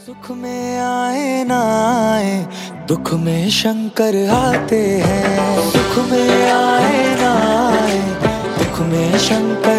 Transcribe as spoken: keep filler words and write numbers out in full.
सुख में आए ना आए दुख में शंकर आते हैं। सुख में आए ना आए दुख में शंकर